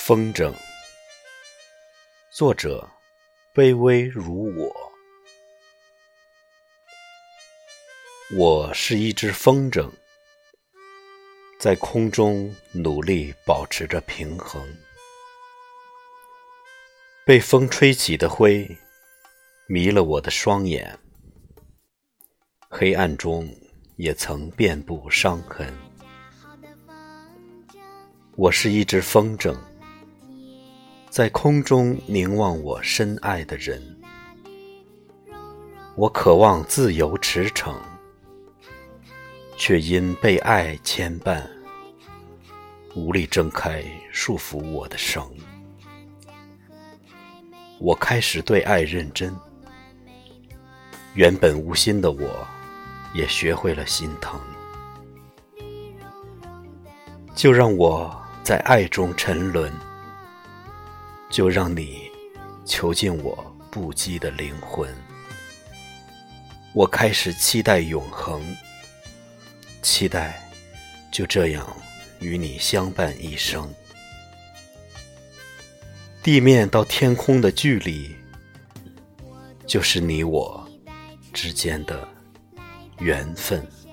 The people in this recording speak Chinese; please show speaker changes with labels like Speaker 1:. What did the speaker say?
Speaker 1: 风筝，作者卑微如我。我是一只风筝，在空中努力保持着平衡。被风吹起的灰迷了我的双眼，黑暗中也曾遍布伤痕。我是一只风筝，在空中凝望我深爱的人。我渴望自由驰骋，却因被爱牵绊，无力挣开束缚我的绳。我开始对爱认真，原本无心的我，也学会了心疼。就让我在爱中沉沦，就让你囚禁我不羁的灵魂。我开始期待永恒，期待就这样与你相伴一生。地面到天空的距离，就是你我之间的缘分。